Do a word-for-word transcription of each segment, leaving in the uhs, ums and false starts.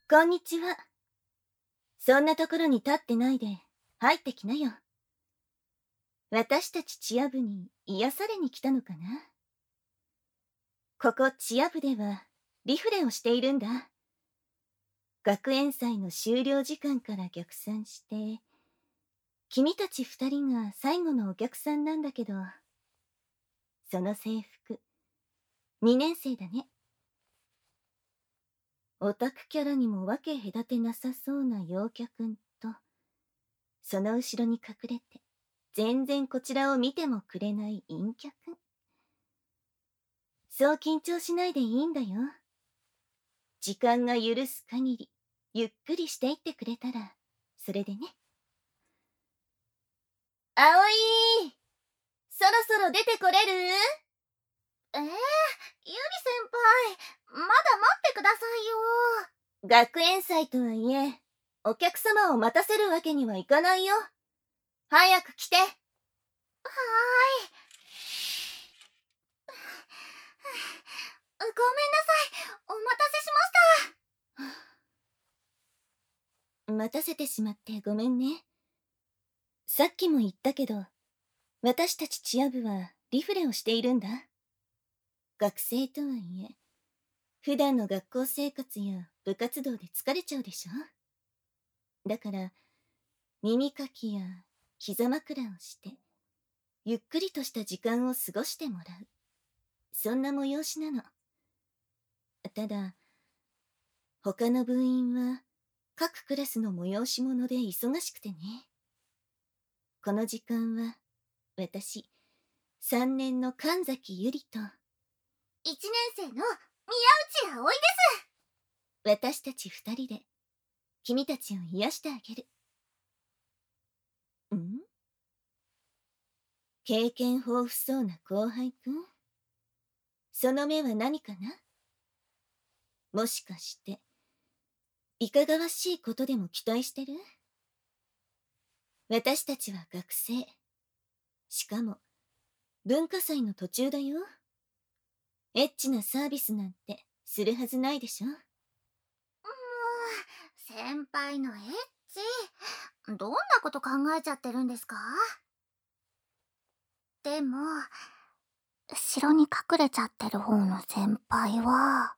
こんにちは。そんなところに立ってないで入ってきなよ。私たちチア部に癒されに来たのかな。ここチア部ではリフレをしているんだ。学園祭の終了時間から逆算して、君たち二人が最後のお客さんなんだけど、その制服、にねん生だね。オタクキャラにも分け隔てなさそうな陽キャくんと、その後ろに隠れて、全然こちらを見てもくれない陰キャくん。そう緊張しないでいいんだよ。時間が許す限り、ゆっくりしていってくれたら、それでね。葵、そろそろ出てこれる？ えー、ゆり先輩、まだ待ってくださいよ。 学園祭とはいえ、お客様を待たせるわけにはいかないよ。早く来て。はーい。 ごめんなさい、お待たせしました。待たせてしまってごめんね。さっきも言ったけど、私たちチア部はリフレをしているんだ。学生とはいえ、普段の学校生活や部活動で疲れちゃうでしょ。だから、耳かきや膝枕をして、ゆっくりとした時間を過ごしてもらう。そんな催しなの。ただ、他の部員は各クラスの催し物で忙しくてね。この時間は、私、さんねんの神崎ゆりと、 いちねん生の宮内葵です。 私たち二人で、君たちを癒してあげる。ん？経験豊富そうな後輩くん？その目は何かな？もしかして、いかがわしいことでも期待してる？私たちは学生。しかも、文化祭の途中だよ。エッチなサービスなんてするはずないでしょ。もう、 先輩のエッチ、どんなこと考えちゃってるんですか？でも、後ろに隠れちゃってる方の先輩は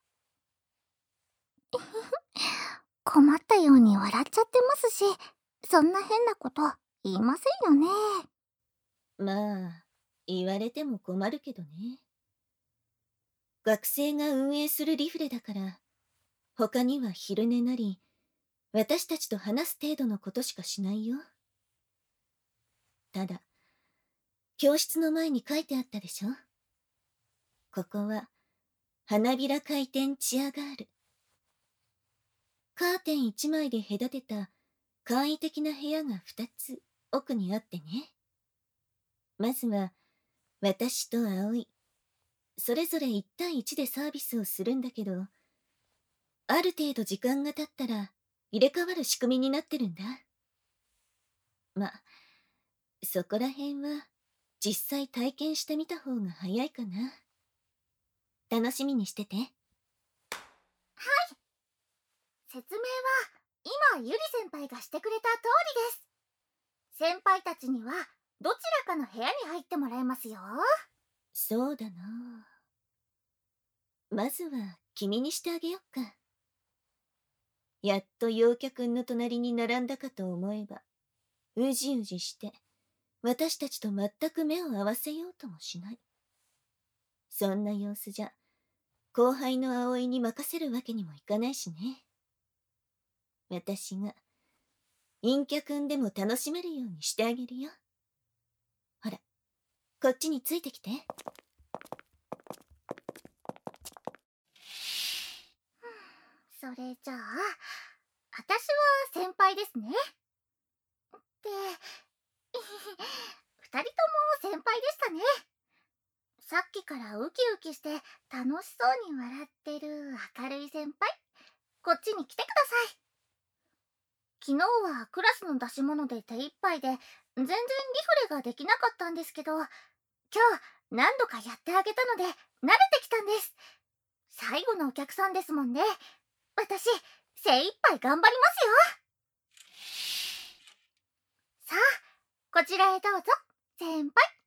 困ったように笑っちゃってますし、そんな変なこと言いませんよね。 まあ、言われても困るけどね。学生が運営するリフレだから、他には昼寝なり、私たちと話す程度のことしかしないよ。ただ、教室の前に書いてあったでしょ。ここは、花びら回転チアガール。カーテン一枚で隔てた簡易的な部屋が二つ奥にあってね。まずは、私と葵、それぞれ一対一でサービスをするんだけど、ある程度時間が経ったら入れ替わる仕組みになってるんだ。ま、そこら辺は実際体験してみた方が早いかな。楽しみにしてて。はい。 説明は今ゆり先輩がしてくれた通りです。先輩たちにはどちらかの部屋に入ってもらいますよ。 そうだな。まずは君にしてあげよっか。やっと陽キャくんの隣に並んだかと思えば、うじうじして私たちと全く目を合わせようともしない。そんな様子じゃ後輩の葵に任せるわけにもいかないしね。私が陰キャくんでも楽しめるようにしてあげるよ。ほら、こっちについてきて。 それじゃあ、私は先輩ですね。って二人とも先輩でしたね。さっきからウキウキして楽しそうに笑ってる明るい先輩、こっちに来てください。昨日はクラスの出し物で手一杯で全然リフレができなかったんですけど、今日何度かやってあげたので慣れてきたんです。最後のお客さんですもんね。私精一杯頑張りますよ。さあ、こちらへどうぞ、先輩。